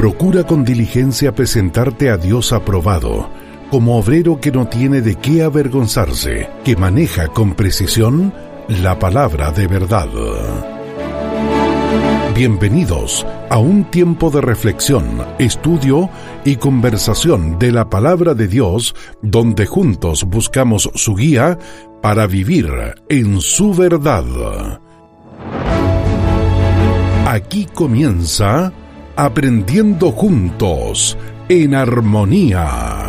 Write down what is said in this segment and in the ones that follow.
Procura con diligencia presentarte a Dios aprobado, como obrero que no tiene de qué avergonzarse, que maneja con precisión la palabra de verdad. Bienvenidos a un tiempo de reflexión, estudio y conversación de la palabra de Dios, donde juntos buscamos su guía para vivir en su verdad. Aquí comienza Aprendiendo Juntos en Armonía.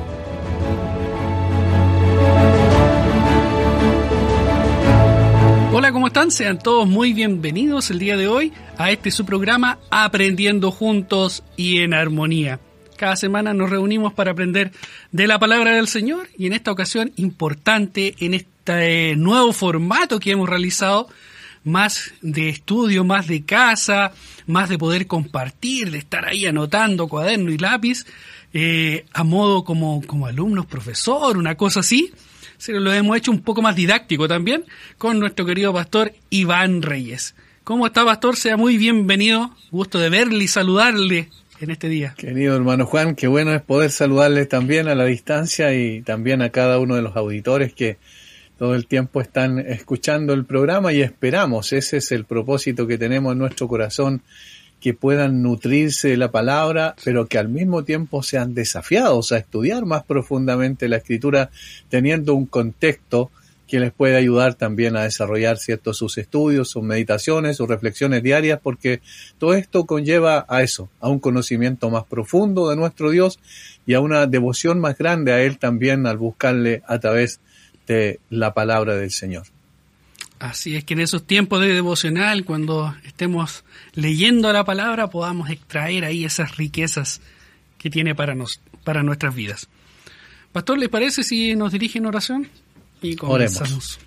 Hola, ¿cómo están? Sean todos muy bienvenidos el día de hoy a su programa Aprendiendo Juntos y en Armonía. Cada semana nos reunimos para aprender de la palabra del Señor y en esta ocasión importante, en este nuevo formato que hemos realizado, más de estudio, más de casa, más de poder compartir, de estar ahí anotando cuaderno y lápiz, a modo como alumnos, profesor, una cosa así. Lo hemos hecho un poco más didáctico también con nuestro querido pastor Iván Reyes. ¿Cómo está, pastor? Sea muy bienvenido. Gusto de verle y saludarle en este día. Querido hermano Juan, qué bueno es poder saludarle también a la distancia y también a cada uno de los auditores que todo el tiempo están escuchando el programa y esperamos, ese es el propósito que tenemos en nuestro corazón, que puedan nutrirse de la palabra, pero que al mismo tiempo sean desafiados a estudiar más profundamente la Escritura, teniendo un contexto que les puede ayudar también a desarrollar sus estudios, sus meditaciones, sus reflexiones diarias, porque todo esto conlleva a eso, a un conocimiento más profundo de nuestro Dios y a una devoción más grande a Él también al buscarle a través de la palabra del Señor. Así es, que en esos tiempos de devocional, cuando estemos leyendo la palabra, podamos extraer ahí esas riquezas que tiene para nuestras vidas. Pastor, ¿les parece si nos dirige en oración? Y comenzamos. Oremos.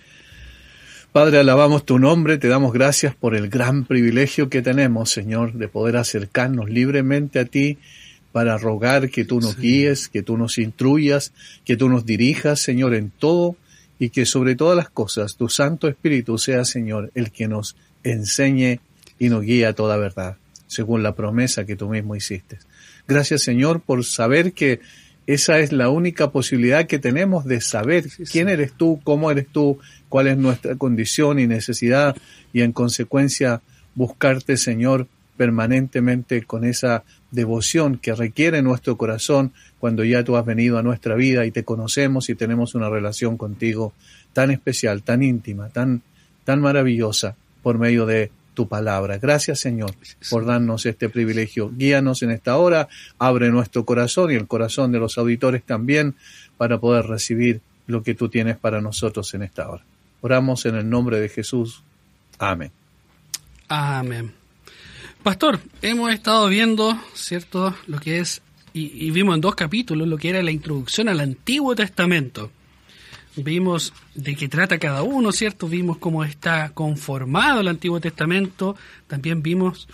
Padre, alabamos tu nombre, te damos gracias por el gran privilegio que tenemos, Señor, de poder acercarnos libremente a ti para rogar que tú nos guíes, que tú nos instruyas, que tú nos dirijas, Señor, en todo, y que sobre todas las cosas tu Santo Espíritu sea, Señor, el que nos enseñe y nos guíe a toda verdad, según la promesa que tú mismo hiciste. Gracias, Señor, por saber que esa es la única posibilidad que tenemos de saber quién eres tú, cómo eres tú, cuál es nuestra condición y necesidad, y en consecuencia buscarte, Señor, permanentemente con esa devoción que requiere nuestro corazón cuando ya tú has venido a nuestra vida y te conocemos y tenemos una relación contigo tan especial, tan íntima, tan maravillosa por medio de tu palabra. Gracias, Señor, por darnos este privilegio. Guíanos en esta hora, abre nuestro corazón y el corazón de los auditores también para poder recibir lo que tú tienes para nosotros en esta hora. Oramos en el nombre de Jesús. Amén. Amén. Pastor, hemos estado viendo, ¿cierto?, lo que es, y vimos en 2 capítulos lo que era la introducción al Antiguo Testamento. Vimos de qué trata cada uno, ¿cierto? Vimos cómo está conformado el Antiguo Testamento. También vimos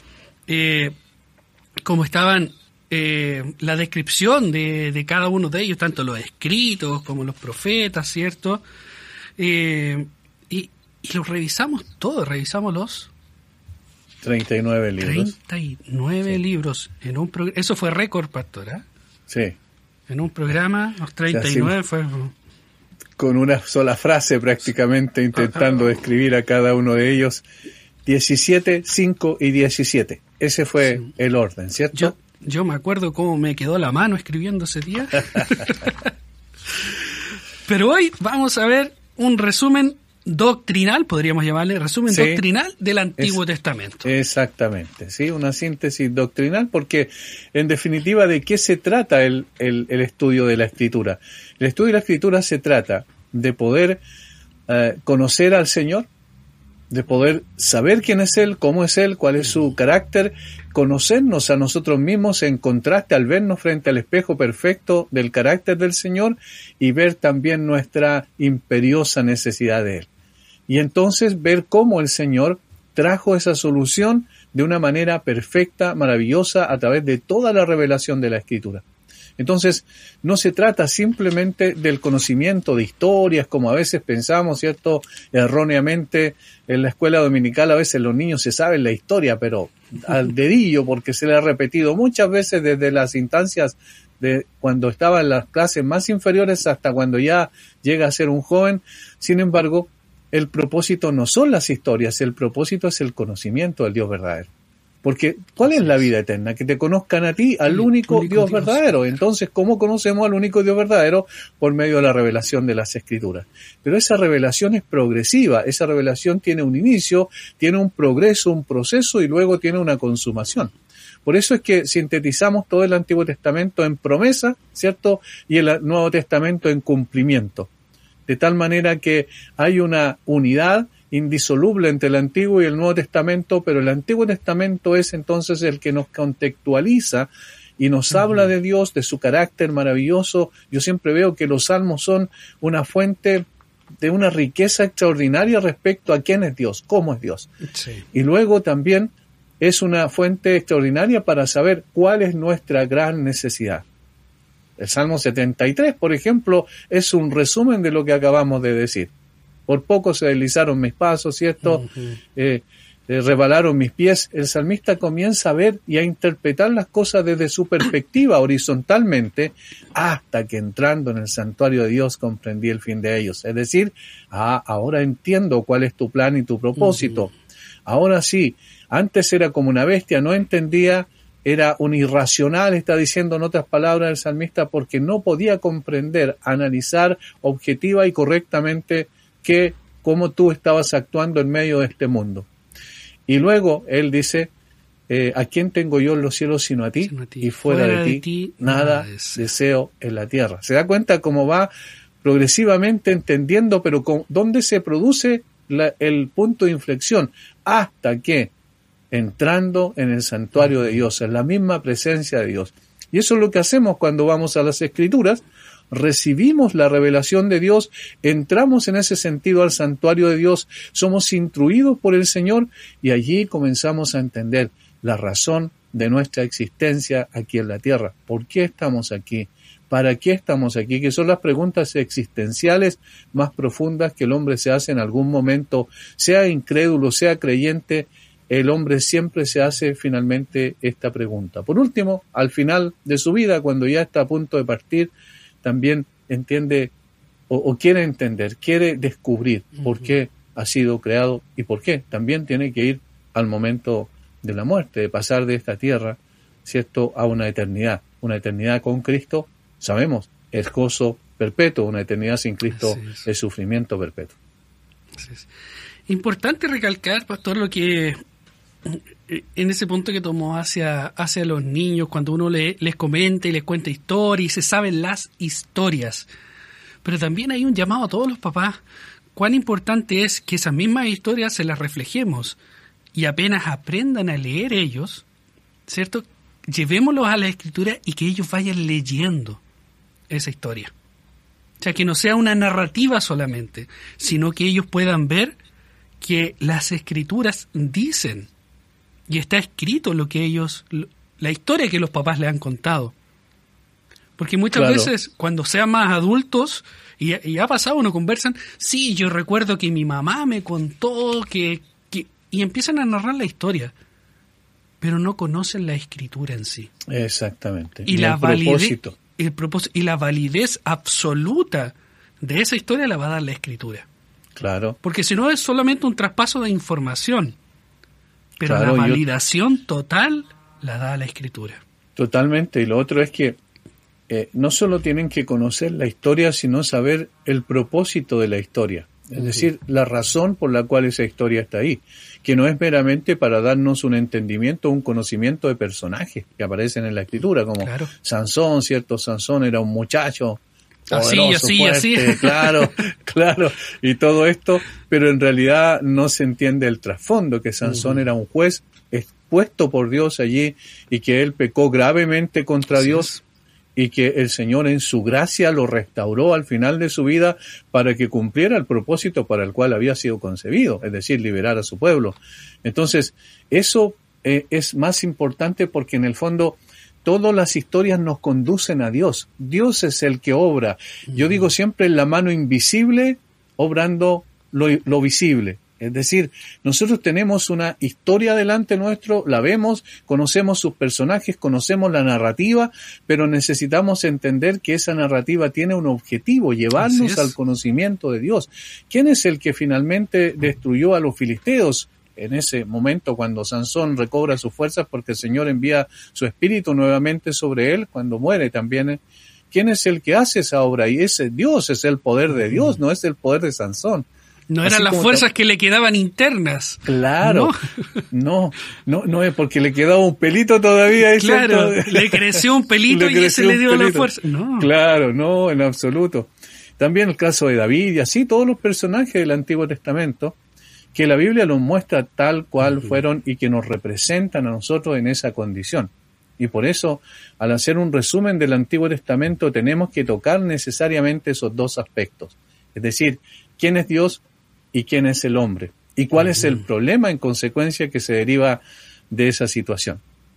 cómo estaban la descripción de cada uno de ellos, tanto los escritos como los profetas, ¿cierto? Y los revisamos todos, revisamos los 39 libros. 39 libros. Eso fue récord, pastor, ¿eh? Sí. En un programa, los 39 fue... Con una sola frase prácticamente intentando describir a cada uno de ellos. 17, 5 y 17. Ese fue el orden, ¿cierto? Yo me acuerdo cómo me quedó la mano escribiendo ese día. Pero hoy vamos a ver un resumen doctrinal, podríamos llamarle, resumen doctrinal del Antiguo Testamento. Exactamente, sí, una síntesis doctrinal, porque en definitiva, ¿de qué se trata el estudio de la Escritura? El estudio de la Escritura se trata de poder conocer al Señor, de poder saber quién es Él, cómo es Él, cuál es su carácter, conocernos a nosotros mismos en contraste al vernos frente al espejo perfecto del carácter del Señor y ver también nuestra imperiosa necesidad de Él. Y entonces ver cómo el Señor trajo esa solución de una manera perfecta, maravillosa, a través de toda la revelación de la Escritura. Entonces, no se trata simplemente del conocimiento de historias, como a veces pensamos, ¿cierto? Erróneamente, en la escuela dominical a veces los niños se saben la historia, pero al dedillo, porque se le ha repetido muchas veces desde las instancias de cuando estaba en las clases más inferiores hasta cuando ya llega a ser un joven. Sin embargo, el propósito no son las historias, el propósito es el conocimiento del Dios verdadero. Porque, ¿cuál es la vida eterna? Que te conozcan a ti, al único Dios verdadero. Entonces, ¿cómo conocemos al único Dios verdadero? Por medio de la revelación de las Escrituras. Pero esa revelación es progresiva, esa revelación tiene un inicio, tiene un progreso, un proceso y luego tiene una consumación. Por eso es que sintetizamos todo el Antiguo Testamento en promesa, ¿cierto? Y el Nuevo Testamento en cumplimiento. De tal manera que hay una unidad indisoluble entre el Antiguo y el Nuevo Testamento, pero el Antiguo Testamento es entonces el que nos contextualiza y nos habla de Dios, de su carácter maravilloso. Yo siempre veo que los salmos son una fuente de una riqueza extraordinaria respecto a quién es Dios, cómo es Dios. Sí. Y luego también es una fuente extraordinaria para saber cuál es nuestra gran necesidad. El Salmo 73, por ejemplo, es un resumen de lo que acabamos de decir. Por poco se deslizaron mis pasos, ¿cierto? Rebalaron mis pies. El salmista comienza a ver y a interpretar las cosas desde su perspectiva horizontalmente, hasta que entrando en el santuario de Dios comprendí el fin de ellos. Es decir, ahora entiendo cuál es tu plan y tu propósito. Ahora sí, antes era como una bestia, no entendía, era un irracional, está diciendo en otras palabras el salmista, porque no podía comprender, analizar objetiva y correctamente cómo tú estabas actuando en medio de este mundo. Y luego él dice, ¿a quién tengo yo en los cielos sino a ti? Y fuera de ti nada deseo en la tierra. ¿Se da cuenta cómo va progresivamente entendiendo, pero dónde se produce el punto de inflexión? Hasta que, entrando en el santuario de Dios, en la misma presencia de Dios. Y eso es lo que hacemos cuando vamos a las Escrituras. Recibimos la revelación de Dios, entramos en ese sentido al santuario de Dios, somos instruidos por el Señor y allí comenzamos a entender la razón de nuestra existencia aquí en la tierra. ¿Por qué estamos aquí? ¿Para qué estamos aquí? Que son las preguntas existenciales más profundas que el hombre se hace en algún momento, sea incrédulo, sea creyente. El hombre siempre se hace finalmente esta pregunta. Por último, al final de su vida, cuando ya está a punto de partir, también entiende o quiere entender, quiere descubrir por qué ha sido creado y por qué. También tiene que ir al momento de la muerte, de pasar de esta tierra, ¿cierto?, a una eternidad con Cristo. Sabemos, es gozo perpetuo, una eternidad sin Cristo es sufrimiento perpetuo. Es importante recalcar, pastor, lo que en ese punto que tomó hacia los niños, cuando uno les comenta y les cuenta historias y se saben las historias. Pero también hay un llamado a todos los papás. Cuán importante es que esas mismas historias se las reflejemos y apenas aprendan a leer ellos, ¿cierto?, llevémoslos a la Escritura y que ellos vayan leyendo esa historia. O sea, que no sea una narrativa solamente, sino que ellos puedan ver que las Escrituras dicen y está escrito lo que ellos, la historia que los papás le han contado. Porque muchas veces, cuando sean más adultos, y ha pasado, uno conversan, sí, yo recuerdo que mi mamá me contó que y empiezan a narrar la historia, pero no conocen la Escritura en sí. Exactamente. Y la propósito. El propósito y la validez absoluta de esa historia la va a dar la Escritura. Claro. Porque si no es solamente un traspaso de información, pero la validación total la da la Escritura. Totalmente. Y lo otro es que no solo tienen que conocer la historia, sino saber el propósito de la historia. Es decir, la razón por la cual esa historia está ahí. Que no es meramente para darnos un entendimiento, un conocimiento de personajes que aparecen en la Escritura, como Sansón, ¿cierto? Sansón era un muchacho poderoso, fuerte, claro, y todo esto, pero en realidad no se entiende el trasfondo, que Sansón era un juez expuesto por Dios allí y que él pecó gravemente contra Dios y que el Señor en su gracia lo restauró al final de su vida para que cumpliera el propósito para el cual había sido concebido, es decir, liberar a su pueblo. Entonces, eso es más importante porque en el fondo todas las historias nos conducen a Dios. Dios es el que obra. Yo digo siempre en la mano invisible, obrando lo visible. Es decir, nosotros tenemos una historia delante nuestro, la vemos, conocemos sus personajes, conocemos la narrativa, pero necesitamos entender que esa narrativa tiene un objetivo, llevarnos al conocimiento de Dios. ¿Quién es el que finalmente destruyó a los filisteos? En ese momento cuando Sansón recobra sus fuerzas porque el Señor envía su espíritu nuevamente sobre él, cuando muere también. ¿Quién es el que hace esa obra? Y ese Dios es el poder de Dios, no es el poder de Sansón. No eran las fuerzas que le quedaban internas. Claro, no es porque le quedaba un pelito todavía. Claro, le creció un pelito y ese le dio la fuerza. No. Claro, no, en absoluto. También el caso de David y así todos los personajes del Antiguo Testamento, que la Biblia los muestra tal cual fueron y que nos representan a nosotros en esa condición. Y por eso, al hacer un resumen del Antiguo Testamento, tenemos que tocar necesariamente esos dos aspectos. Es decir, ¿quién es Dios y quién es el hombre? ¿Y cuál es el problema en consecuencia que se deriva de esa situación?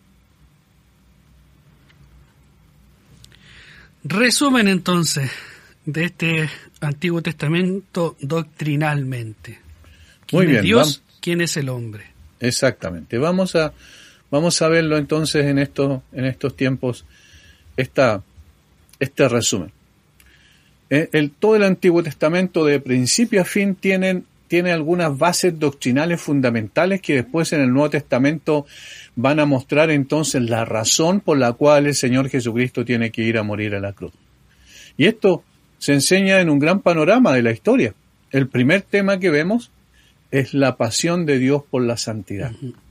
Resumen entonces de este Antiguo Testamento doctrinalmente. Muy bien, ¿Quién es Dios? ¿Quién es el hombre? Exactamente. Vamos a verlo entonces en estos tiempos, este resumen. Todo el Antiguo Testamento de principio a fin tiene algunas bases doctrinales fundamentales que después en el Nuevo Testamento van a mostrar entonces la razón por la cual el Señor Jesucristo tiene que ir a morir a la cruz. Y esto se enseña en un gran panorama de la historia. El primer tema que vemos es la pasión de Dios por la santidad.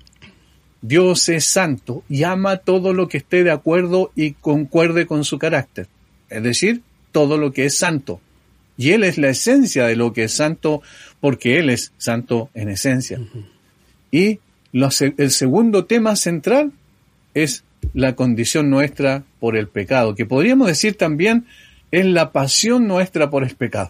Dios es santo y ama todo lo que esté de acuerdo y concuerde con su carácter. Es decir, todo lo que es santo. Y Él es la esencia de lo que es santo porque Él es santo en esencia. Y el segundo tema central es la condición nuestra por el pecado, que podríamos decir también es la pasión nuestra por el pecado.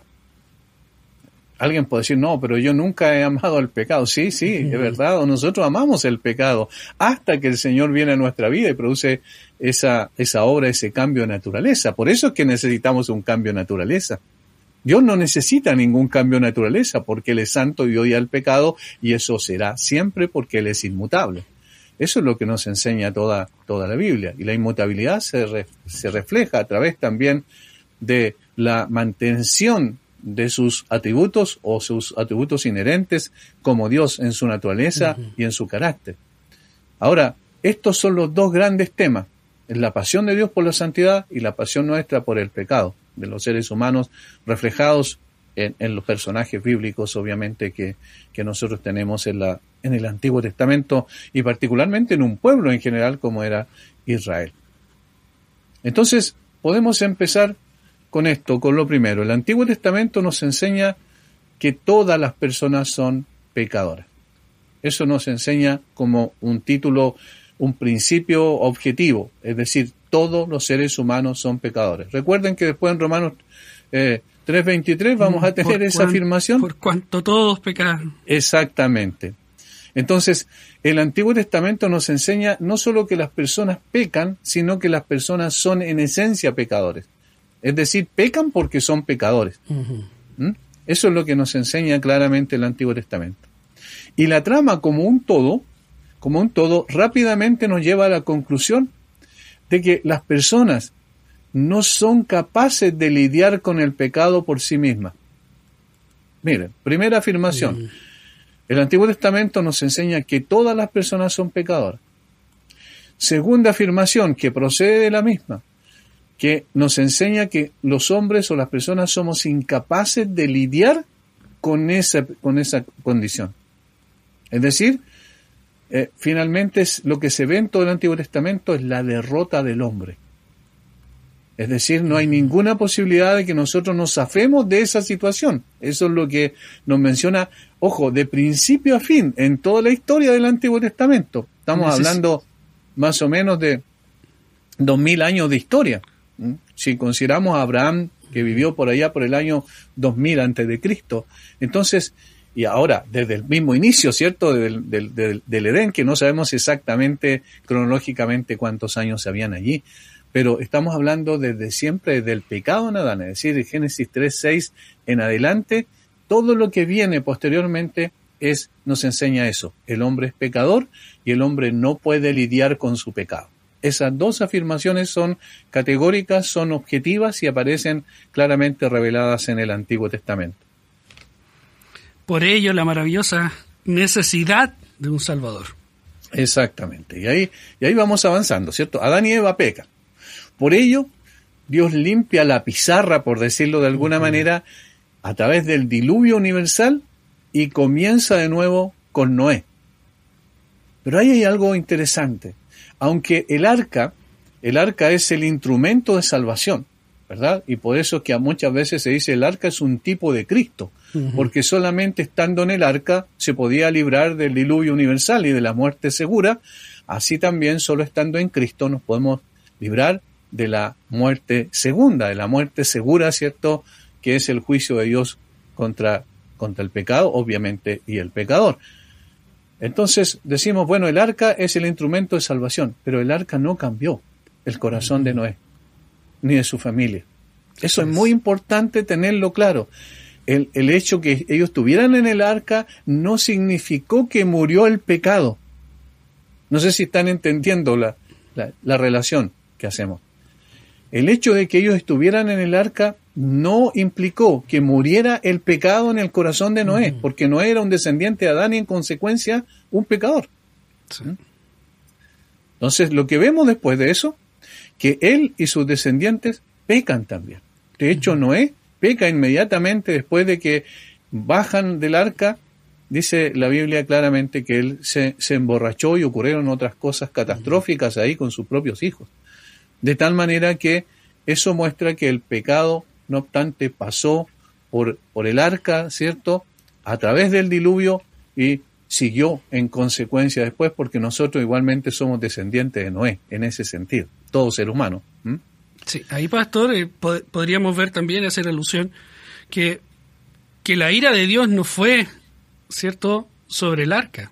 Alguien puede decir, no, pero yo nunca he amado el pecado. Sí, es verdad, nosotros amamos el pecado hasta que el Señor viene a nuestra vida y produce esa obra, ese cambio de naturaleza. Por eso es que necesitamos un cambio de naturaleza. Dios no necesita ningún cambio de naturaleza porque Él es santo y odia el pecado y eso será siempre porque Él es inmutable. Eso es lo que nos enseña toda la Biblia. Y la inmutabilidad se refleja a través también de la mantención de sus atributos o sus atributos inherentes como Dios en su naturaleza y en su carácter. Ahora, estos son los dos grandes temas, es la pasión de Dios por la santidad y la pasión nuestra por el pecado de los seres humanos reflejados en los personajes bíblicos, obviamente, que nosotros tenemos en el Antiguo Testamento y particularmente en un pueblo en general como era Israel. Entonces, podemos empezar con esto, con lo primero. El Antiguo Testamento nos enseña que todas las personas son pecadoras. Eso nos enseña como un título, un principio objetivo, es decir, todos los seres humanos son pecadores. Recuerden que después en Romanos 3:23 vamos a tener esa afirmación. Por cuanto todos pecaron. Exactamente. Entonces, el Antiguo Testamento nos enseña no solo que las personas pecan, sino que las personas son en esencia pecadores. Es decir, pecan porque son pecadores. Eso es lo que nos enseña claramente el Antiguo Testamento. Y la trama como un todo, rápidamente nos lleva a la conclusión de que las personas no son capaces de lidiar con el pecado por sí mismas. Miren, primera afirmación. El Antiguo Testamento nos enseña que todas las personas son pecadoras. Segunda afirmación, que procede de la misma, que nos enseña que los hombres o las personas somos incapaces de lidiar con esa condición. Es decir, finalmente lo que se ve en todo el Antiguo Testamento es la derrota del hombre. Es decir, no hay ninguna posibilidad de que nosotros nos zafemos de esa situación. Eso es lo que nos menciona, ojo, de principio a fin, en toda la historia del Antiguo Testamento. Estamos hablando más o menos de 2000 años de historia. Si consideramos a Abraham, que vivió por allá por el año 2000 antes de Cristo. Entonces, y ahora, desde el mismo inicio, ¿cierto?, del Edén, que no sabemos exactamente cronológicamente cuántos años habían allí, pero estamos hablando desde siempre del pecado en Adán, es decir, de Génesis 3:6 en adelante, todo lo que viene posteriormente nos enseña eso. El hombre es pecador y el hombre no puede lidiar con su pecado. Esas dos afirmaciones son categóricas, son objetivas y aparecen claramente reveladas en el Antiguo Testamento. Por ello, la maravillosa necesidad de un Salvador. Exactamente. Y ahí vamos avanzando, ¿cierto? Adán y Eva pecan. Por ello, Dios limpia la pizarra, por decirlo de alguna manera, a través del diluvio universal y comienza de nuevo con Noé. Pero ahí hay algo interesante. Aunque el arca es el instrumento de salvación, ¿verdad? Y por eso es que muchas veces se dice el arca es un tipo de Cristo, porque solamente estando en el arca se podía librar del diluvio universal y de la muerte segura. Así también, solo estando en Cristo nos podemos librar de la muerte segunda, de la muerte segura, ¿cierto?, que es el juicio de Dios contra el pecado, obviamente, y el pecador. Entonces decimos, bueno, el arca es el instrumento de salvación, pero el arca no cambió el corazón de Noé, ni de su familia. Eso es muy importante tenerlo claro. El hecho que ellos estuvieran en el arca no significó que murió el pecado. No sé si están entendiendo la relación que hacemos. El hecho de que ellos estuvieran en el arca no implicó que muriera el pecado en el corazón de Noé, porque Noé era un descendiente de Adán y en consecuencia un pecador. Sí. Entonces, lo que vemos después de eso, que él y sus descendientes pecan también. De hecho, Noé peca inmediatamente después de que bajan del arca. Dice la Biblia claramente que él se emborrachó y ocurrieron otras cosas catastróficas ahí con sus propios hijos. De tal manera que eso muestra que el pecado, no obstante, pasó por el arca, ¿cierto?, a través del diluvio y siguió en consecuencia después, porque nosotros igualmente somos descendientes de Noé, en ese sentido, todo ser humano. Sí, ahí, pastor, podríamos ver también, hacer alusión, que la ira de Dios no fue, ¿cierto?, sobre el arca.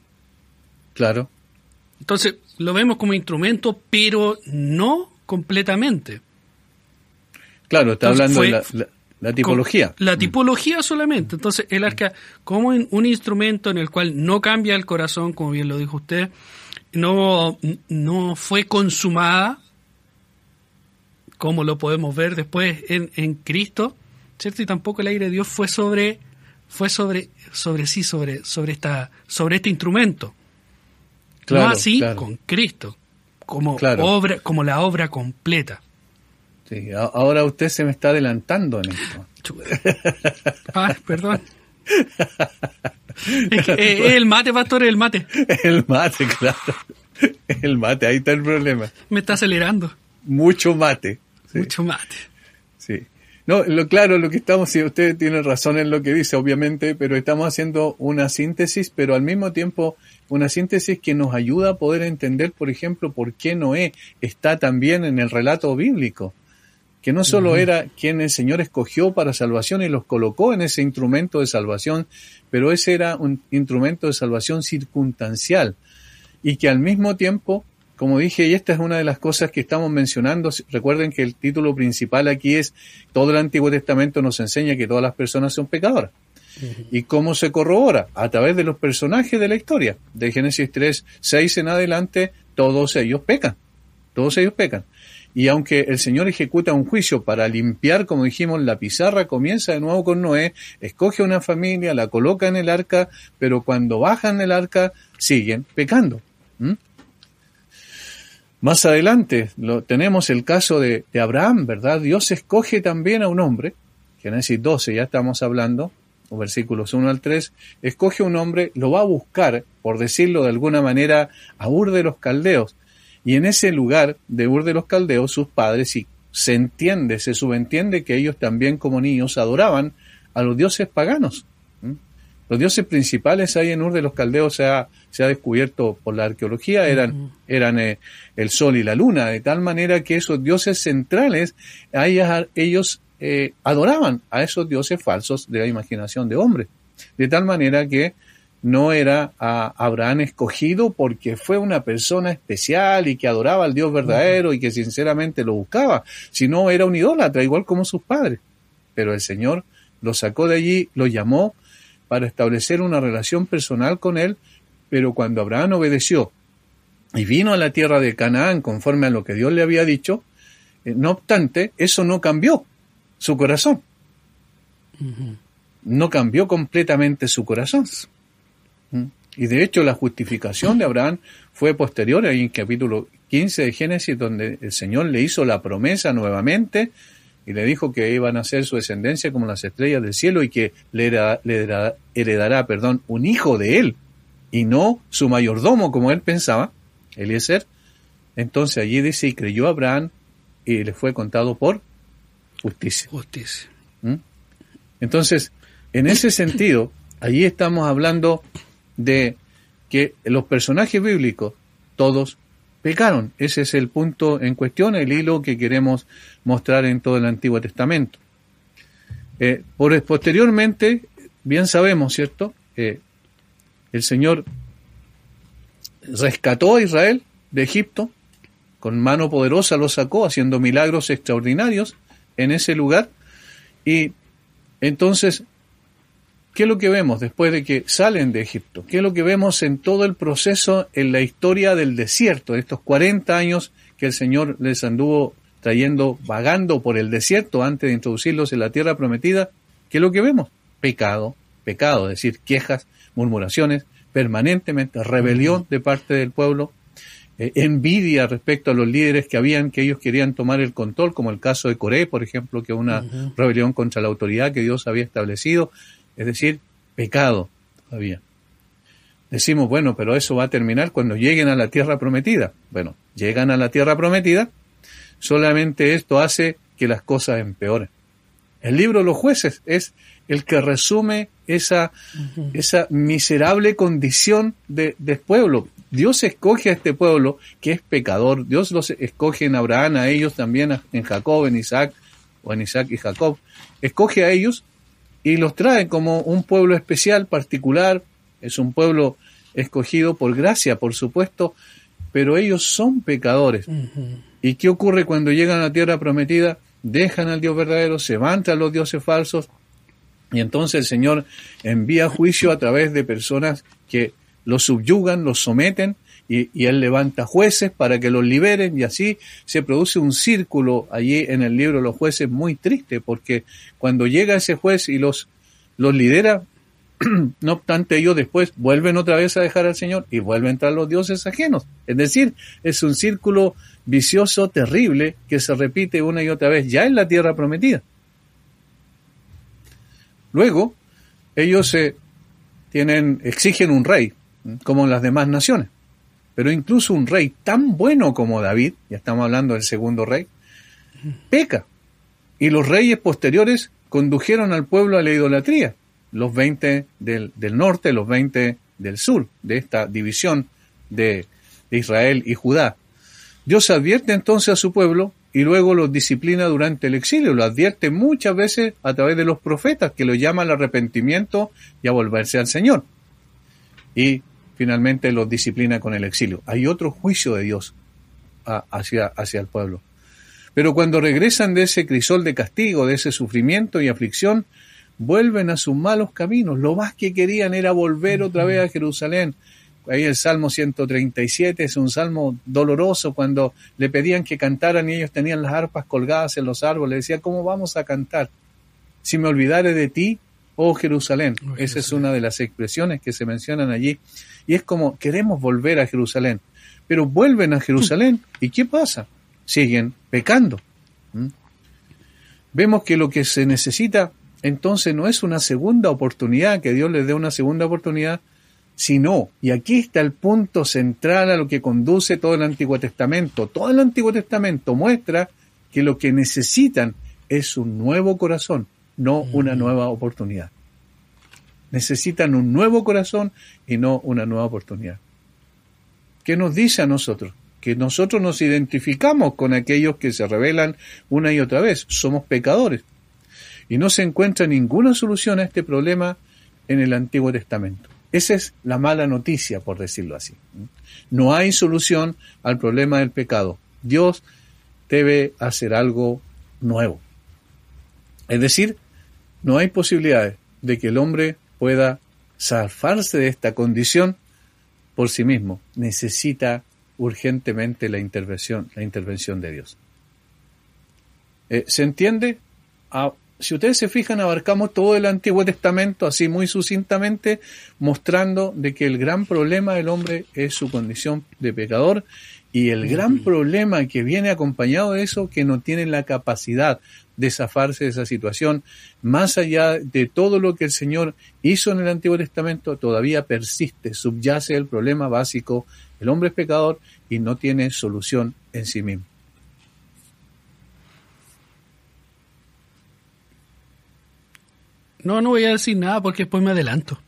Claro. Entonces, lo vemos como instrumento, pero no completamente. Claro, está hablando de la tipología. La tipología solamente. Entonces, el arca como un instrumento en el cual no cambia el corazón, como bien lo dijo usted, no fue consumada, como lo podemos ver después en Cristo, ¿cierto? Y tampoco el aire de Dios fue sobre este instrumento. Claro, no así claro. Con Cristo, como la obra completa. Sí, ahora usted se me está adelantando en esto. Perdón. Es el mate, pastor, el mate. El mate, claro. El mate, ahí está el problema. Me está acelerando. Mucho mate. Sí. Mucho mate. Sí. No, lo que estamos, si usted tiene razón en lo que dice, obviamente, pero estamos haciendo una síntesis, pero al mismo tiempo una síntesis que nos ayuda a poder entender, por ejemplo, por qué Noé está también en el relato bíblico. Que no solo era quien el Señor escogió para salvación y los colocó en ese instrumento de salvación, pero ese era un instrumento de salvación circunstancial. Y que al mismo tiempo, como dije, y esta es una de las cosas que estamos mencionando, recuerden que el título principal aquí es, todo el Antiguo Testamento nos enseña que todas las personas son pecadoras. ¿Y cómo se corrobora? A través de los personajes de la historia. De Génesis 3:6 en adelante, todos ellos pecan. Todos ellos pecan. Y aunque el Señor ejecuta un juicio para limpiar, como dijimos, la pizarra comienza de nuevo con Noé, escoge una familia, la coloca en el arca, pero cuando bajan del arca siguen pecando. Más adelante tenemos el caso de Abraham, ¿verdad? Dios escoge también a un hombre, Génesis 12 ya estamos hablando, versículos 1 al 3, escoge un hombre, lo va a buscar, por decirlo de alguna manera, a Ur de los Caldeos. Y en ese lugar de Ur de los Caldeos, sus padres, y se subentiende que ellos también como niños adoraban a los dioses paganos. Los dioses principales ahí en Ur de los Caldeos se ha descubierto por la arqueología, eran el sol y la luna, de tal manera que esos dioses centrales, ellos adoraban a esos dioses falsos de la imaginación de hombre. De tal manera que no era a Abraham escogido porque fue una persona especial y que adoraba al Dios verdadero y que sinceramente lo buscaba, sino era un idólatra, igual como sus padres. Pero el Señor lo sacó de allí, lo llamó para establecer una relación personal con él, pero cuando Abraham obedeció y vino a la tierra de Canaán conforme a lo que Dios le había dicho, no obstante, eso no cambió su corazón. No cambió completamente su corazón. Y de hecho la justificación de Abraham fue posterior, ahí en capítulo 15 de Génesis, donde el Señor le hizo la promesa nuevamente y le dijo que iban a ser su descendencia como las estrellas del cielo y que le heredará, un hijo de él y no su mayordomo como él pensaba, Eliezer. Entonces allí dice, y creyó Abraham y le fue contado por justicia. Entonces, en ese sentido, allí estamos hablando de que los personajes bíblicos, todos pecaron. Ese es el punto en cuestión, el hilo que queremos mostrar en todo el Antiguo Testamento. Posteriormente, bien sabemos, ¿cierto? El Señor rescató a Israel de Egipto, con mano poderosa lo sacó, haciendo milagros extraordinarios en ese lugar. Y entonces, ¿qué es lo que vemos después de que salen de Egipto? ¿Qué es lo que vemos en todo el proceso, en la historia del desierto, de estos 40 años que el Señor les anduvo trayendo, vagando por el desierto antes de introducirlos en la tierra prometida? ¿Qué es lo que vemos? Pecado, es decir, quejas, murmuraciones, permanentemente, rebelión de parte del pueblo, envidia respecto a los líderes que ellos querían tomar el control, como el caso de Coré, por ejemplo, que es una rebelión contra la autoridad que Dios había establecido. Es decir, pecado había. Decimos, bueno, pero eso va a terminar cuando lleguen a la tierra prometida. Bueno, llegan a la tierra prometida, solamente esto hace que las cosas empeoren. El libro de los Jueces es el que resume esa miserable condición del pueblo. Dios escoge a este pueblo que es pecador. Dios los escoge en Abraham, a ellos también, en Jacob, en Isaac y Jacob. Escoge a ellos y los trae como un pueblo especial, particular. Es un pueblo escogido por gracia, por supuesto, pero ellos son pecadores. ¿Y qué ocurre cuando llegan a la tierra prometida? Dejan al Dios verdadero, se van tras los dioses falsos, y entonces el Señor envía juicio a través de personas que los subyugan, los someten, y Él levanta jueces para que los liberen, y así se produce un círculo allí en el libro de los Jueces muy triste, porque cuando llega ese juez y los lidera, no obstante ellos después vuelven otra vez a dejar al Señor y vuelven tras los dioses ajenos. Es decir, es un círculo vicioso terrible que se repite una y otra vez ya en la tierra prometida. Luego, ellos exigen un rey, como en las demás naciones. Pero incluso un rey tan bueno como David, ya estamos hablando del segundo rey, peca. Y los reyes posteriores condujeron al pueblo a la idolatría. Los 20 del norte, los 20 del sur, de esta división de Israel y Judá. Dios advierte entonces a su pueblo y luego los disciplina durante el exilio. Lo advierte muchas veces a través de los profetas, que lo llaman al arrepentimiento y a volverse al Señor. Y finalmente los disciplina con el exilio. Hay otro juicio de Dios hacia el pueblo. Pero cuando regresan de ese crisol de castigo, de ese sufrimiento y aflicción, vuelven a sus malos caminos. Lo más que querían era volver otra vez a Jerusalén. Ahí el Salmo 137 es un salmo doloroso, cuando le pedían que cantaran y ellos tenían las arpas colgadas en los árboles. Decía, ¿cómo vamos a cantar? Si me olvidare de ti, oh Jerusalén. Esa es una de las expresiones que se mencionan allí. Y es como, queremos volver a Jerusalén. Pero vuelven a Jerusalén. ¿Y qué pasa? Siguen pecando. Vemos que lo que se necesita entonces no es una segunda oportunidad, que Dios les dé una segunda oportunidad, sino, y aquí está el punto central a lo que conduce todo el Antiguo Testamento. Todo el Antiguo Testamento muestra que lo que necesitan es un nuevo corazón, no una nueva oportunidad. Necesitan un nuevo corazón y no una nueva oportunidad. ¿Qué nos dice a nosotros? Que nosotros nos identificamos con aquellos que se rebelan una y otra vez. Somos pecadores. Y no se encuentra ninguna solución a este problema en el Antiguo Testamento. Esa es la mala noticia, por decirlo así. No hay solución al problema del pecado. Dios debe hacer algo nuevo. Es decir, no hay posibilidades de que el hombre pueda zafarse de esta condición por sí mismo. Necesita urgentemente la intervención de Dios. ¿Se entiende? Si ustedes se fijan, abarcamos todo el Antiguo Testamento así muy sucintamente, mostrando de que el gran problema del hombre es su condición de pecador, y el gran problema que viene acompañado de eso, que no tiene la capacidad de zafarse de esa situación. Más allá de todo lo que el Señor hizo en el Antiguo Testamento, todavía persiste, subyace el problema básico: el hombre es pecador y no tiene solución en sí mismo. No voy a decir nada porque después me adelanto.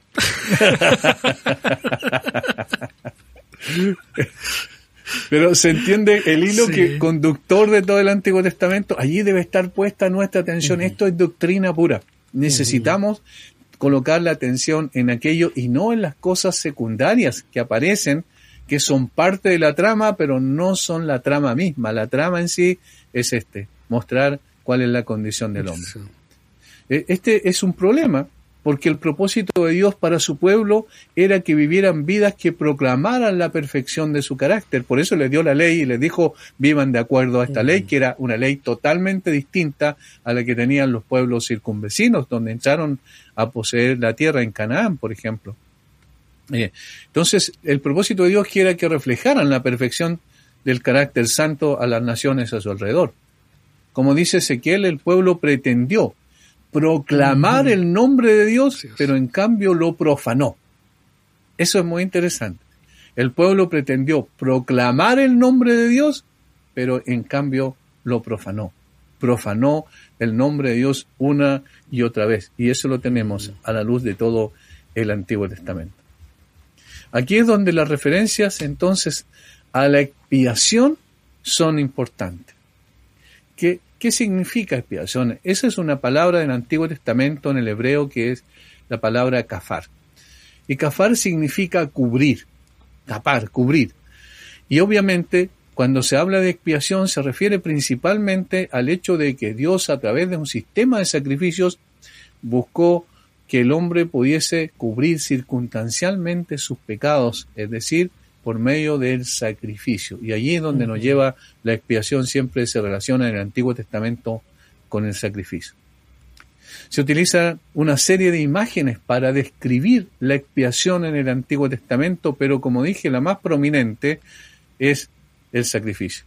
Pero se entiende el hilo que conductor de todo el Antiguo Testamento. Allí debe estar puesta nuestra atención. Esto es doctrina pura. Necesitamos colocar la atención en aquello y no en las cosas secundarias que aparecen, que son parte de la trama, pero no son la trama misma. La trama en sí es mostrar cuál es la condición del hombre. Este es un problema, porque el propósito de Dios para su pueblo era que vivieran vidas que proclamaran la perfección de su carácter. Por eso les dio la ley y les dijo: vivan de acuerdo a esta ley, que era una ley totalmente distinta a la que tenían los pueblos circunvecinos, donde entraron a poseer la tierra en Canaán, por ejemplo. Entonces, el propósito de Dios era que reflejaran la perfección del carácter santo a las naciones a su alrededor. Como dice Ezequiel, el pueblo pretendió proclamar el nombre de Dios, pero en cambio lo profanó. Eso es muy interesante. El pueblo pretendió proclamar el nombre de Dios, pero en cambio lo profanó. Profanó el nombre de Dios una y otra vez. Y eso lo tenemos a la luz de todo el Antiguo Testamento. Aquí es donde las referencias entonces a la expiación son importantes. ¿Qué significa expiación? Esa es una palabra del Antiguo Testamento en el hebreo que es la palabra kafar. Y kafar significa cubrir, tapar, cubrir. Y obviamente cuando se habla de expiación se refiere principalmente al hecho de que Dios, a través de un sistema de sacrificios, buscó que el hombre pudiese cubrir circunstancialmente sus pecados, es decir, por medio del sacrificio. Y allí es donde nos lleva la expiación, siempre se relaciona en el Antiguo Testamento con el sacrificio. Se utiliza una serie de imágenes para describir la expiación en el Antiguo Testamento, pero como dije, la más prominente es el sacrificio.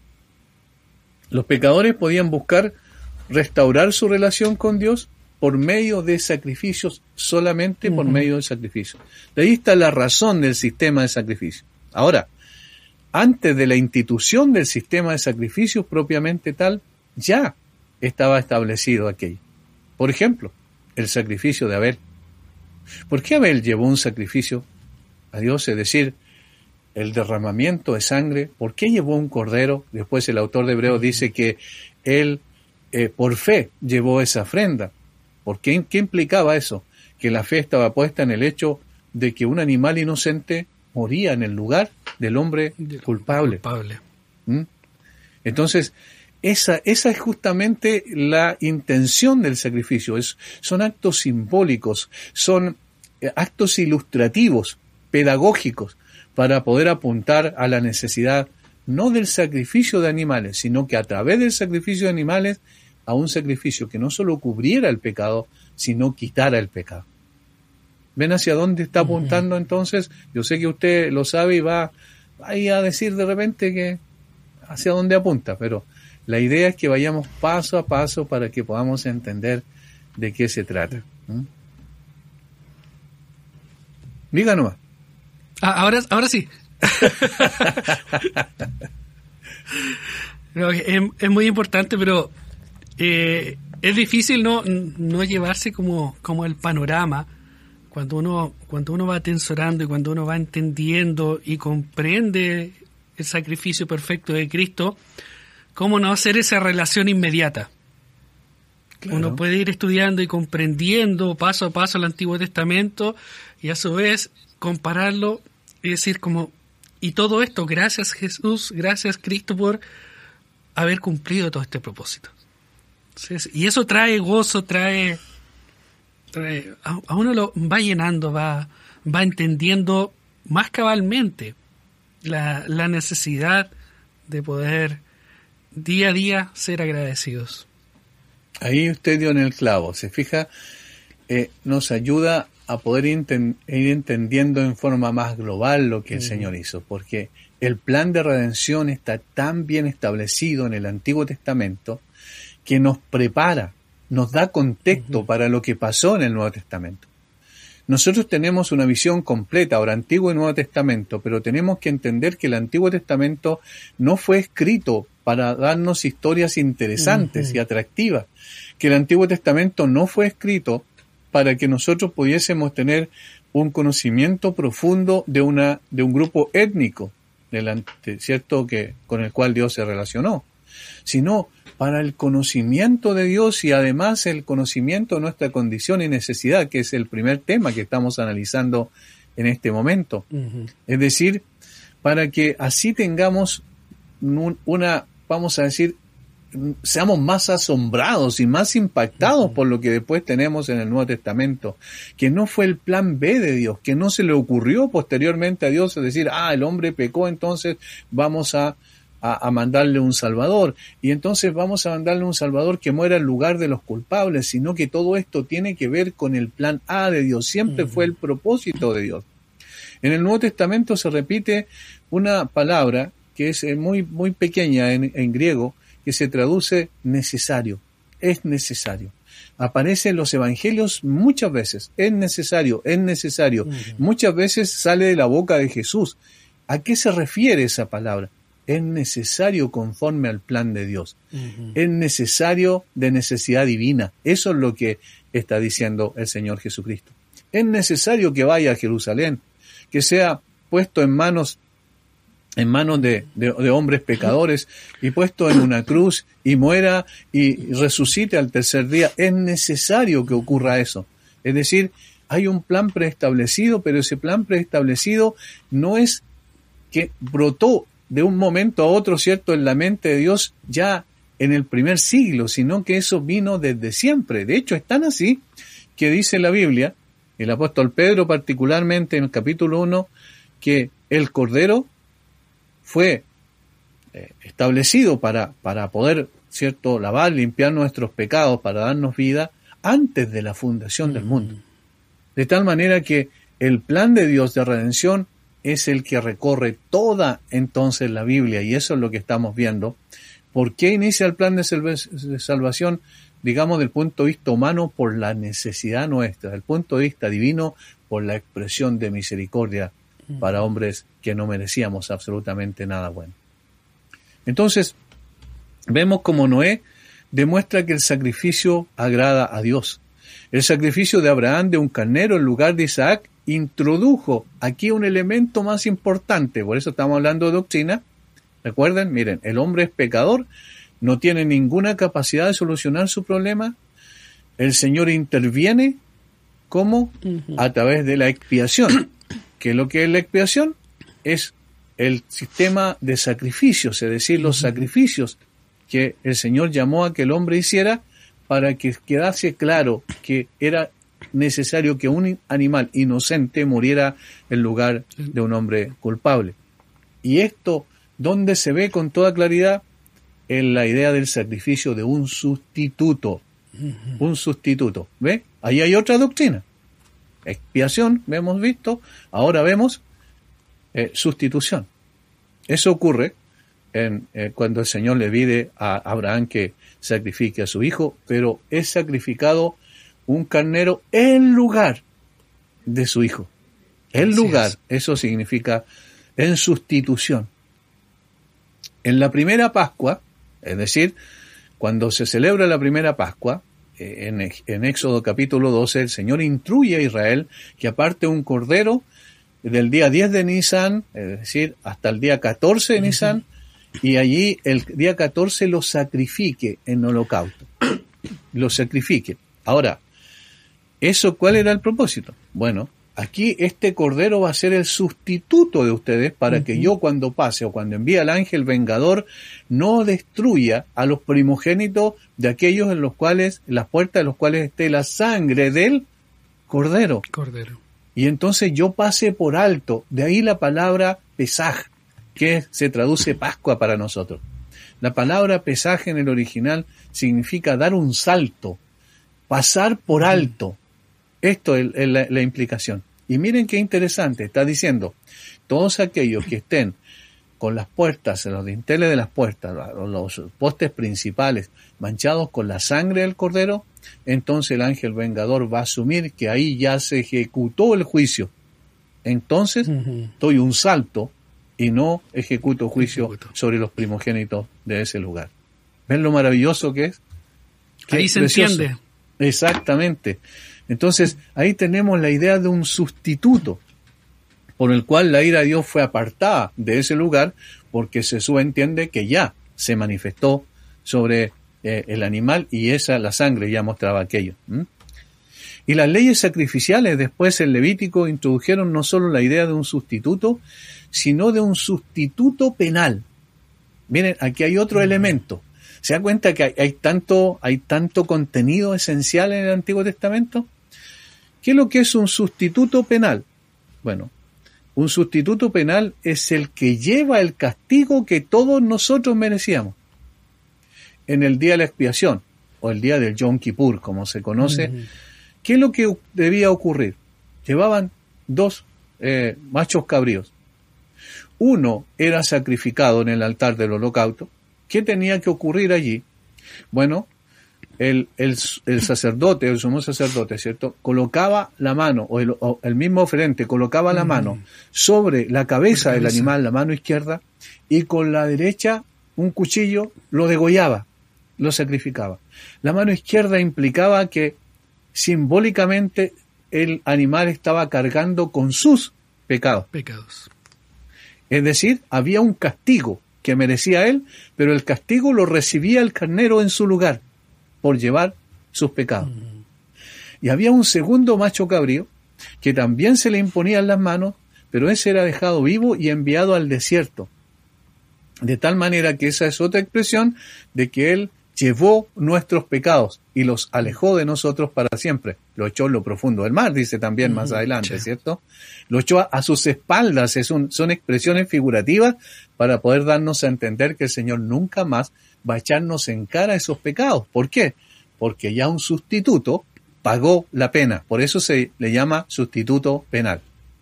Los pecadores podían buscar restaurar su relación con Dios por medio de sacrificios, solamente por medio del sacrificio. De ahí está la razón del sistema de sacrificio. Ahora, antes de la institución del sistema de sacrificios propiamente tal, ya estaba establecido aquello. Por ejemplo, el sacrificio de Abel. ¿Por qué Abel llevó un sacrificio a Dios? Es decir, el derramamiento de sangre. ¿Por qué llevó un cordero? Después el autor de Hebreos dice que él por fe llevó esa ofrenda. ¿Por qué? ¿Qué implicaba eso? Que la fe estaba puesta en el hecho de que un animal inocente moría en el lugar del hombre culpable. Entonces, esa es justamente la intención del sacrificio. Son actos simbólicos, son actos ilustrativos, pedagógicos, para poder apuntar a la necesidad no del sacrificio de animales, sino que a través del sacrificio de animales, a un sacrificio que no solo cubriera el pecado, sino quitara el pecado. ¿Ven hacia dónde está apuntando entonces? Yo sé que usted lo sabe y va ahí a decir de repente que hacia dónde apunta, pero la idea es que vayamos paso a paso para que podamos entender de qué se trata. Diga nomás. Ahora sí. No, es muy importante, pero es difícil no llevarse como el panorama cuando uno va atesorando y cuando uno va entendiendo y comprende el sacrificio perfecto de Cristo, cómo no hacer esa relación inmediata. Claro. Uno puede ir estudiando y comprendiendo paso a paso el Antiguo Testamento y a su vez compararlo y decir como, y todo esto, gracias Jesús, gracias Cristo por haber cumplido todo este propósito. Entonces, y eso trae gozo, trae a uno lo va llenando, va entendiendo más cabalmente la necesidad de poder día a día ser agradecidos. Ahí usted dio en el clavo, se fija, nos ayuda a poder ir entendiendo en forma más global lo que el Señor hizo, porque el plan de redención está tan bien establecido en el Antiguo Testamento que nos prepara, nos da contexto para lo que pasó en el Nuevo Testamento. Nosotros tenemos una visión completa, ahora Antiguo y Nuevo Testamento, pero tenemos que entender que el Antiguo Testamento no fue escrito para darnos historias interesantes y atractivas, que el Antiguo Testamento no fue escrito para que nosotros pudiésemos tener un conocimiento profundo de un grupo étnico, ¿cierto?, que con el cual Dios se relacionó, sino para el conocimiento de Dios y además el conocimiento de nuestra condición y necesidad, que es el primer tema que estamos analizando en este momento. Es decir, para que así tengamos vamos a decir, seamos más asombrados y más impactados por lo que después tenemos en el Nuevo Testamento, que no fue el plan B de Dios, que no se le ocurrió posteriormente a Dios, es decir, el hombre pecó, entonces vamos a mandarle un Salvador, y entonces vamos a mandarle un Salvador que muera en lugar de los culpables, sino que todo esto tiene que ver con el plan A de Dios, siempre fue el propósito de Dios. En el Nuevo Testamento se repite una palabra que es muy, muy pequeña en griego, que se traduce necesario, es necesario. Aparece en los evangelios muchas veces, es necesario, muchas veces sale de la boca de Jesús. ¿A qué se refiere esa palabra? Es necesario conforme al plan de Dios. Es necesario de necesidad divina. Eso es lo que está diciendo el Señor Jesucristo. Es necesario que vaya a Jerusalén, que sea puesto en manos de hombres pecadores y puesto en una cruz y muera y resucite al tercer día. Es necesario que ocurra eso. Es decir, hay un plan preestablecido, pero ese plan preestablecido no es que brotó de un momento a otro, ¿cierto?, en la mente de Dios ya en el primer siglo, sino que eso vino desde siempre. De hecho, es tan así que dice la Biblia, el apóstol Pedro particularmente en el capítulo 1, que el Cordero fue establecido para poder, ¿cierto?, lavar, limpiar nuestros pecados, para darnos vida antes de la fundación del mundo. De tal manera que el plan de Dios de redención es el que recorre toda entonces la Biblia, y eso es lo que estamos viendo. ¿Por qué inicia el plan de salvación? Digamos, del punto de vista humano, por la necesidad nuestra, del punto de vista divino, por la expresión de misericordia para hombres que no merecíamos absolutamente nada bueno. Entonces, vemos como Noé demuestra que el sacrificio agrada a Dios. El sacrificio de Abraham de un carnero en lugar de Isaac introdujo aquí un elemento más importante, por eso estamos hablando de doctrina. Recuerden, miren, el hombre es pecador, no tiene ninguna capacidad de solucionar su problema. El Señor interviene, ¿cómo? A través de la expiación. ¿Qué es lo que es la expiación? Es el sistema de sacrificios, es decir, los sacrificios que el Señor llamó a que el hombre hiciera para que quedase claro que era necesario que un animal inocente muriera en lugar de un hombre culpable. Y esto, ¿dónde se ve con toda claridad? En la idea del sacrificio de un sustituto. Un sustituto. ¿Ve? Ahí hay otra doctrina. Expiación, hemos visto, ahora vemos sustitución. Eso ocurre cuando el Señor le pide a Abraham que sacrifique a su hijo, pero es sacrificado un carnero en lugar de su hijo. En lugar, eso significa en sustitución. En la primera Pascua, es decir, cuando se celebra la primera Pascua, en Éxodo capítulo 12, el Señor instruye a Israel que aparte un cordero del día 10 de Nisan, es decir, hasta el día 14 de Nisan, y allí el día 14 lo sacrifique en holocausto. Lo sacrifique. Ahora, ¿eso cuál era el propósito? Bueno, aquí este cordero va a ser el sustituto de ustedes para que yo cuando pase o cuando envíe al ángel vengador no destruya a los primogénitos de aquellos en los cuales, en las puertas de los cuales esté la sangre del cordero. Cordero. Y entonces yo pasé por alto, de ahí la palabra Pesaj, que se traduce Pascua para nosotros. La palabra Pesaj en el original significa dar un salto, pasar por alto. Esto es la implicación. Y miren qué interesante, está diciendo, todos aquellos que estén con las puertas, los dinteles de las puertas, los postes principales manchados con la sangre del cordero, entonces el ángel vengador va a asumir que ahí ya se ejecutó el juicio. Entonces doy un salto y no ejecuto juicio sobre los primogénitos de ese lugar. ¿Ven lo maravilloso que es? Ahí se entiende. Exactamente. Entonces ahí tenemos la idea de un sustituto por el cual la ira de Dios fue apartada de ese lugar, porque se subentiende que ya se manifestó sobre el animal y la sangre ya mostraba aquello. Y las leyes sacrificiales después en Levítico introdujeron no solo la idea de un sustituto, sino de un sustituto penal. Miren, aquí hay otro elemento. ¿Se da cuenta que hay tanto contenido esencial en el Antiguo Testamento? ¿Qué es lo que es un sustituto penal? Bueno, un sustituto penal es el que lleva el castigo que todos nosotros merecíamos. En el día de la expiación, o el día del Yom Kippur, como se conoce, ¿qué es lo que debía ocurrir? Llevaban 2 machos cabríos. Uno era sacrificado en el altar del holocausto. ¿Qué tenía que ocurrir allí? Bueno, el sacerdote, el sumo sacerdote, ¿cierto?, colocaba la mano, o el mismo oferente colocaba la mano sobre la cabeza del animal, la mano izquierda, y con la derecha un cuchillo lo degollaba, lo sacrificaba. La mano izquierda implicaba que simbólicamente el animal estaba cargando con sus pecados. Es decir, había un castigo que merecía él, pero el castigo lo recibía el carnero en su lugar, por llevar sus pecados. Y había un segundo macho cabrío, que también se le imponían las manos, pero ese era dejado vivo y enviado al desierto. De tal manera que esa es otra expresión de que él llevó nuestros pecados y los alejó de nosotros para siempre. Lo echó en lo profundo del mar, dice también más adelante, ¿cierto? Lo echó a sus espaldas, son expresiones figurativas para poder darnos a entender que el Señor nunca más va a echarnos en cara esos pecados. ¿Por qué? Porque ya un sustituto pagó la pena. Por eso se le llama sustituto penal.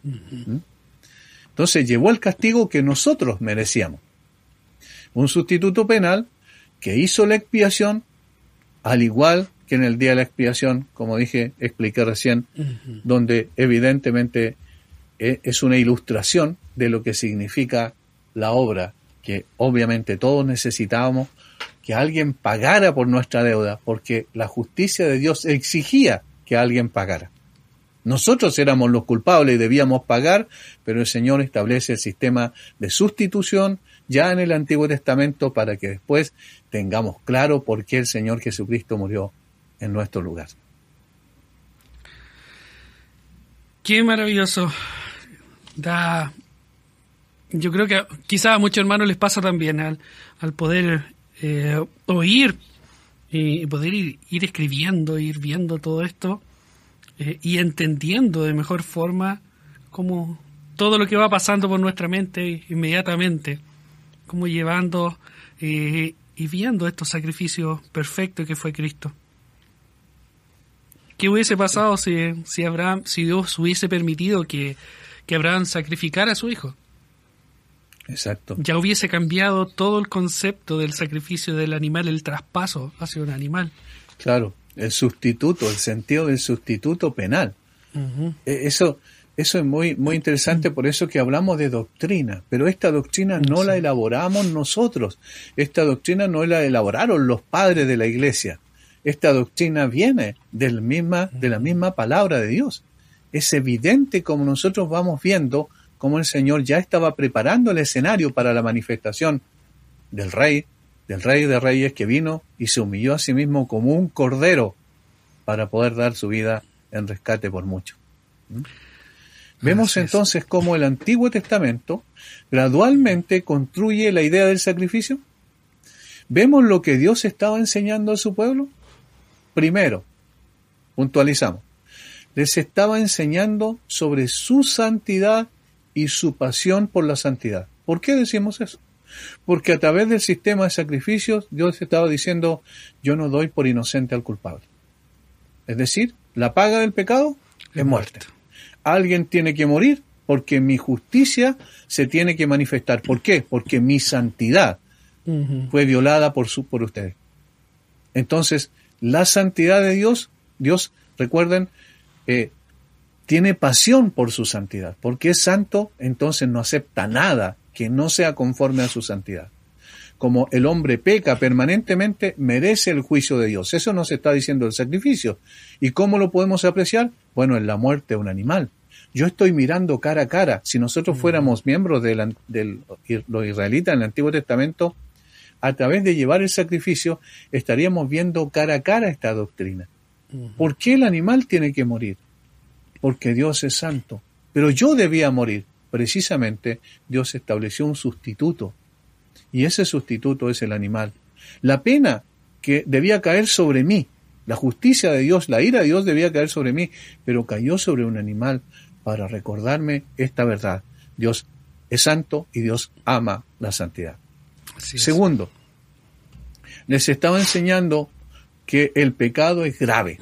Entonces llevó el castigo que nosotros merecíamos. Un sustituto penal que hizo la expiación, al igual que en el día de la expiación, como expliqué recién, donde evidentemente es una ilustración de lo que significa la obra, que obviamente todos necesitábamos que alguien pagara por nuestra deuda, porque la justicia de Dios exigía que alguien pagara. Nosotros éramos los culpables y debíamos pagar, pero el Señor establece el sistema de sustitución ya en el Antiguo Testamento para que después tengamos claro por qué el Señor Jesucristo murió en nuestro lugar. Qué maravilloso. Yo creo que quizás a muchos hermanos les pasa también al poder oír y poder ir escribiendo, ir viendo todo esto y entendiendo de mejor forma cómo todo lo que va pasando por nuestra mente inmediatamente, como llevando y viendo estos sacrificios perfectos que fue Cristo. ¿Qué hubiese pasado si Dios hubiese permitido que Abraham sacrificara a su hijo? Exacto. Ya hubiese cambiado todo el concepto del sacrificio del animal, el traspaso hacia un animal. Claro, el sustituto, el sentido del sustituto penal. Eso es muy, muy interesante, por eso que hablamos de doctrina, pero esta doctrina no la elaboramos nosotros, esta doctrina no la elaboraron los padres de la iglesia, esta doctrina viene de la misma palabra de Dios. Es evidente como nosotros vamos viendo cómo el Señor ya estaba preparando el escenario para la manifestación del Rey de Reyes, que vino y se humilló a sí mismo como un cordero para poder dar su vida en rescate por muchos. Vemos entonces cómo el Antiguo Testamento gradualmente construye la idea del sacrificio. ¿Vemos lo que Dios estaba enseñando a su pueblo? Primero, puntualizamos, les estaba enseñando sobre su santidad y su pasión por la santidad. ¿Por qué decimos eso? Porque a través del sistema de sacrificios, Dios estaba diciendo, yo no doy por inocente al culpable. Es decir, la paga del pecado es muerte. Alguien tiene que morir porque mi justicia se tiene que manifestar. ¿Por qué? Porque mi santidad fue violada por ustedes. Entonces, la santidad de Dios, recuerden, tiene pasión por su santidad. Porque es santo, entonces no acepta nada que no sea conforme a su santidad. Como el hombre peca permanentemente, merece el juicio de Dios. Eso nos está diciendo el sacrificio. ¿Y cómo lo podemos apreciar? Bueno, en la muerte de un animal. Yo estoy mirando cara a cara. Si nosotros fuéramos miembros de los israelitas en el Antiguo Testamento, a través de llevar el sacrificio, estaríamos viendo cara a cara esta doctrina. ¿Por qué el animal tiene que morir? Porque Dios es santo. Pero yo debía morir. Precisamente, Dios estableció un sustituto. Y ese sustituto es el animal. La pena que debía caer sobre mí, la justicia de Dios, la ira de Dios debía caer sobre mí, pero cayó sobre un animal para recordarme esta verdad. Dios es santo y Dios ama la santidad. Segundo, les estaba enseñando que el pecado es grave,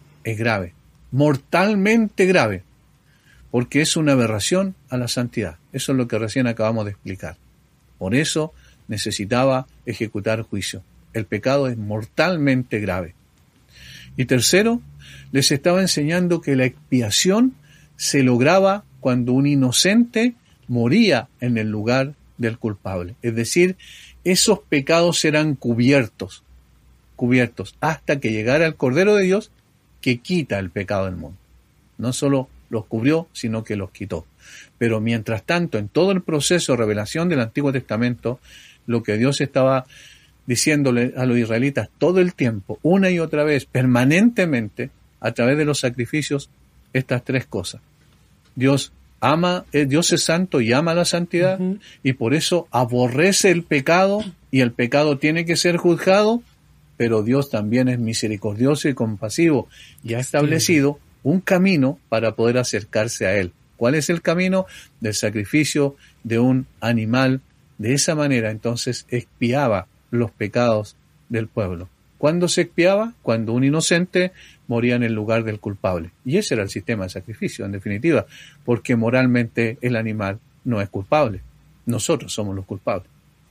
mortalmente grave, porque es una aberración a la santidad. Eso es lo que recién acabamos de explicar. Por eso necesitaba ejecutar juicio. El pecado es mortalmente grave. Y tercero, les estaba enseñando que la expiación se lograba cuando un inocente moría en el lugar del culpable. Es decir, esos pecados eran cubiertos hasta que llegara el Cordero de Dios que quita el pecado del mundo. No solo los cubrió, sino que los quitó. Pero mientras tanto, en todo el proceso de revelación del Antiguo Testamento, lo que Dios estaba diciéndole a los israelitas todo el tiempo, una y otra vez, permanentemente, a través de los sacrificios, estas tres cosas. Dios es santo y ama la santidad, y por eso aborrece el pecado, y el pecado tiene que ser juzgado, pero Dios también es misericordioso y compasivo, y ha establecido un camino para poder acercarse a Él. ¿Cuál es el camino? Del sacrificio de un animal. De esa manera, entonces, expiaba los pecados del pueblo. ¿Cuándo se expiaba? Cuando un inocente moría en el lugar del culpable. Y ese era el sistema de sacrificio, en definitiva, porque moralmente el animal no es culpable. Nosotros somos los culpables.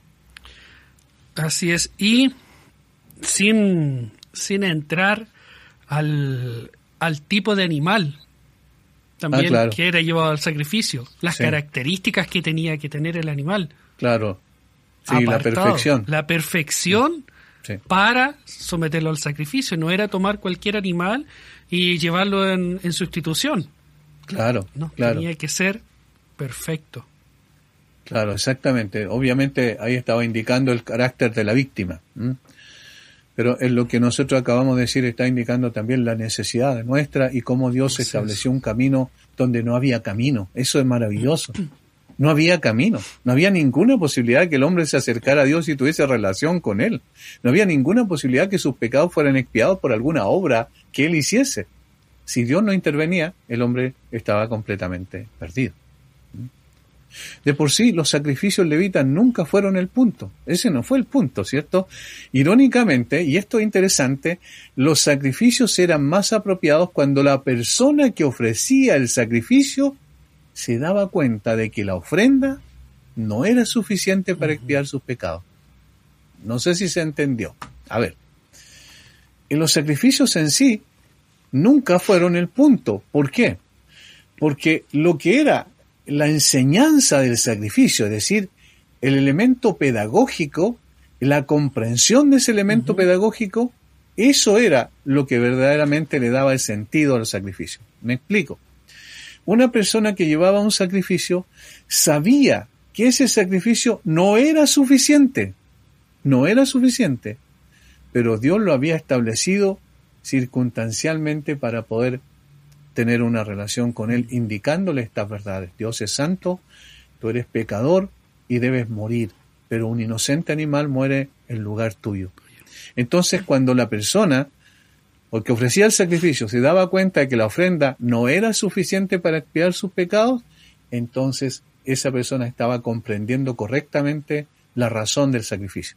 Así es. Y sin entrar al tipo de animal también claro, que era llevado al sacrificio, las características que tenía que tener el animal. Claro, sí, apartado, la perfección para someterlo al sacrificio. No era tomar cualquier animal y llevarlo en sustitución. Claro, no, claro. Tenía que ser perfecto. Claro, exactamente. Obviamente ahí estaba indicando el carácter de la víctima. Pero en lo que nosotros acabamos de decir está indicando también la necesidad nuestra y cómo Dios estableció un camino donde no había camino. Eso es maravilloso. No había camino. No había ninguna posibilidad que el hombre se acercara a Dios y tuviese relación con Él. No había ninguna posibilidad que sus pecados fueran expiados por alguna obra que Él hiciese. Si Dios no intervenía, el hombre estaba completamente perdido. De por sí, los sacrificios levitas nunca fueron el punto. Ese no fue el punto, ¿cierto? Irónicamente, y esto es interesante, los sacrificios eran más apropiados cuando la persona que ofrecía el sacrificio se daba cuenta de que la ofrenda no era suficiente para expiar sus pecados. No sé si se entendió. A ver, en los sacrificios en sí nunca fueron el punto. ¿Por qué? Porque lo que era la enseñanza del sacrificio, es decir, el elemento pedagógico, la comprensión de ese elemento pedagógico, eso era lo que verdaderamente le daba el sentido al sacrificio. Me explico. Una persona que llevaba un sacrificio sabía que ese sacrificio no era suficiente, pero Dios lo había establecido circunstancialmente para poder tener una relación con Él, indicándole estas verdades. Dios es santo, tú eres pecador y debes morir, pero un inocente animal muere en lugar tuyo. Entonces, cuando la persona porque ofrecía el sacrificio, se daba cuenta de que la ofrenda no era suficiente para expiar sus pecados, entonces esa persona estaba comprendiendo correctamente la razón del sacrificio.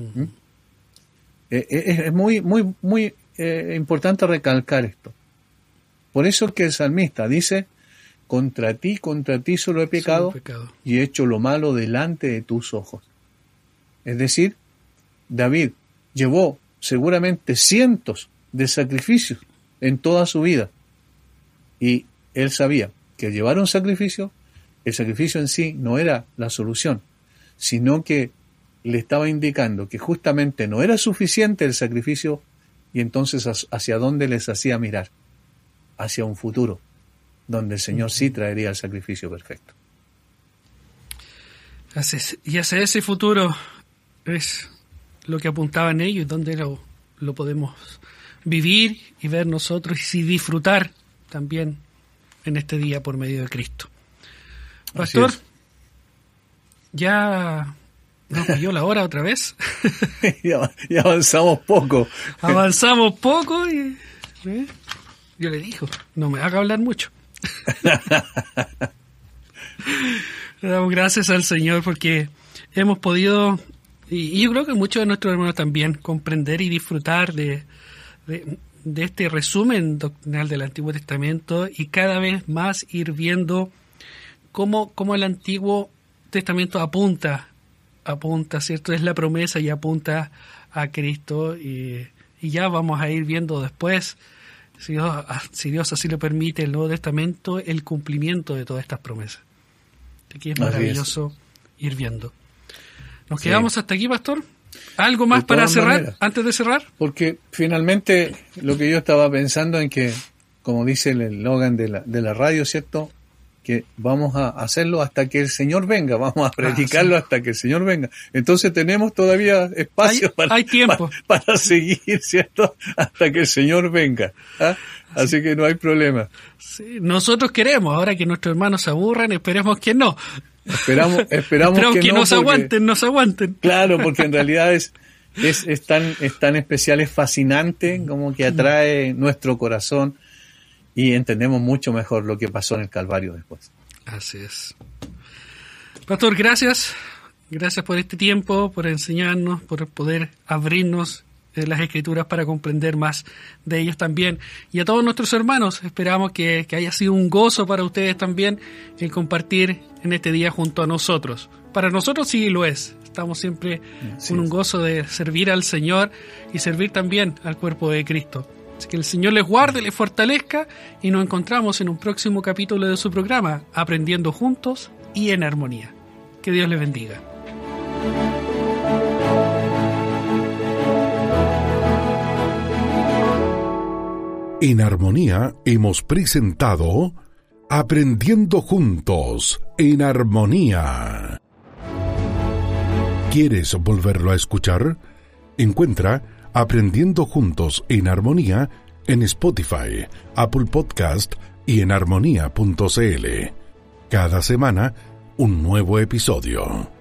Es muy importante recalcar esto. Por eso es que el salmista dice: contra ti solo he pecado, y he hecho lo malo delante de tus ojos. Es decir, David llevó seguramente cientos de sacrificios en toda su vida, y él sabía que llevar un sacrificio, el sacrificio en sí no era la solución, sino que le estaba indicando que justamente no era suficiente el sacrificio, y entonces hacia dónde les hacía mirar, hacia un futuro donde el Señor sí traería el sacrificio perfecto. Y hacia ese futuro es lo que apuntaban ellos, donde lo podemos vivir y ver nosotros y disfrutar también en este día por medio de Cristo. Pastor, ya nos cayó la hora otra vez. Ya avanzamos poco. Avanzamos poco y yo le dije, no me haga hablar mucho. Le damos gracias al Señor porque hemos podido, y yo creo que muchos de nuestros hermanos también, comprender y disfrutar de este resumen doctrinal del Antiguo Testamento, y cada vez más ir viendo cómo el Antiguo Testamento apunta, ¿cierto? Es la promesa y apunta a Cristo, y ya vamos a ir viendo después, si Dios así lo permite, el Nuevo Testamento, el cumplimiento de todas estas promesas. Aquí es maravilloso ir viendo. ¿Nos quedamos hasta aquí, Pastor? ¿Algo más para cerrar, antes de cerrar? Porque finalmente lo que yo estaba pensando en que, como dice el eslogan de la radio, ¿cierto?, que vamos a hacerlo hasta que el Señor venga, vamos a predicarlo hasta que el Señor venga. Entonces tenemos todavía espacio hay tiempo para seguir, ¿cierto?, hasta que el Señor venga. Así que no hay problema. Sí, nosotros queremos, ahora que nuestros hermanos se aburran, esperemos que no. Esperamos que no, nos aguanten. Claro, porque en realidad es tan especial, es fascinante, como que atrae nuestro corazón, y entendemos mucho mejor lo que pasó en el Calvario después. Así es. Pastor, gracias. Gracias por este tiempo, por enseñarnos, por poder abrirnos las Escrituras para comprender más de ellos también. Y a todos nuestros hermanos, esperamos que haya sido un gozo para ustedes también el compartir en este día junto a nosotros. Para nosotros sí lo es. Estamos siempre con un gozo de servir al Señor y servir también al cuerpo de Cristo. Así que el Señor les guarde, les fortalezca, y nos encontramos en un próximo capítulo de su programa, Aprendiendo Juntos y en Armonía. Que Dios les bendiga. En Armonía hemos presentado Aprendiendo Juntos en Armonía. ¿Quieres volverlo a escuchar? Encuentra Aprendiendo Juntos en Armonía en Spotify, Apple Podcast y en armonía.cl. Cada semana, un nuevo episodio.